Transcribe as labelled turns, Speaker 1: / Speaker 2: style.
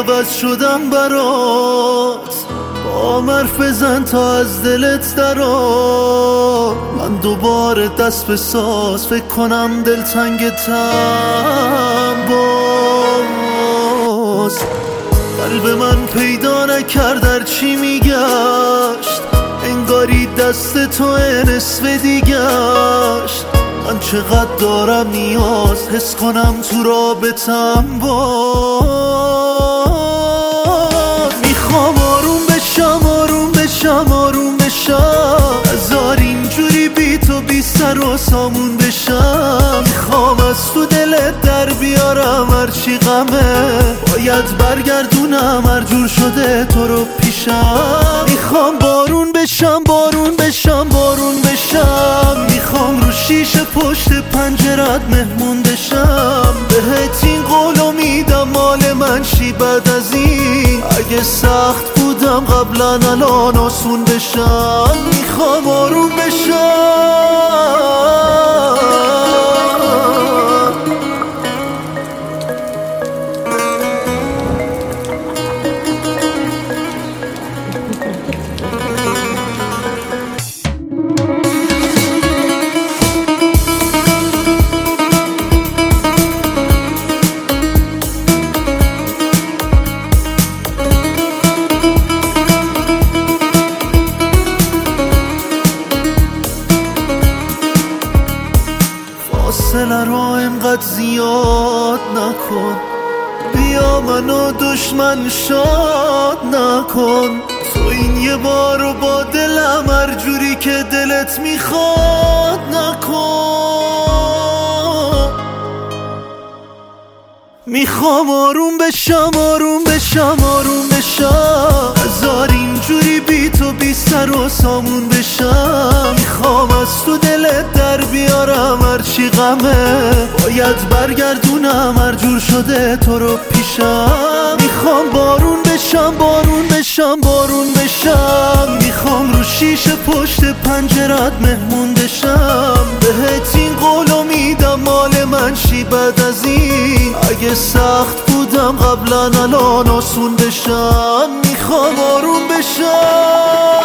Speaker 1: عوض شدم برات، با حرف بزن تا از دلت درآ. من دوباره دست به ساز، فکر کنم دلتنگتم باز. قلب من پیدا نکرد هر چی میگشت، انگاری دست تو نصف دیگشت. من چقدر دارم نیاز حس کنم تو رابطم باز. میخوام آروم بشم آروم بشم آروم بشم، هزار اینجوری بی تو بی سر و سامون بشم. میخوام از تو دلت در بیارم هرچی غمه، باید برگردونم هر جور شده تو رو پیشم. میخوام بارون بشم بارون بشم بارون بشم، میخوام رو شیشه پشت پنجرت مهمون بشم. بهت این قولو میدم مال من شی بعد از این، اگه سخت بودم قبلا الان آسون بشم. میخوام آروم بشم. فاصله رو اینقدر زیاد نکن، بیا منو دشمن شاد نکن. تو این یه بارو با دلم هر جوری که دلت میخواد نکن. میخوام آروم بشم آروم بشم آروم بشم، هزار اینجوری بی تو بی سر و سامون بشم. میخوام از تو دلت در بیارم هرچی غمه، باید برگردونم هر جور شده تو رو پیشم. میخوام بارون بشم بارون بشم بارون بشم، میخوام رو شیشه پشت پنجرت مهمون بشم. بهت این قولو میدم مال من شی بعد از این، اگه سخت بودم قبلا الان آسون بشم. میخوام آروم بشم.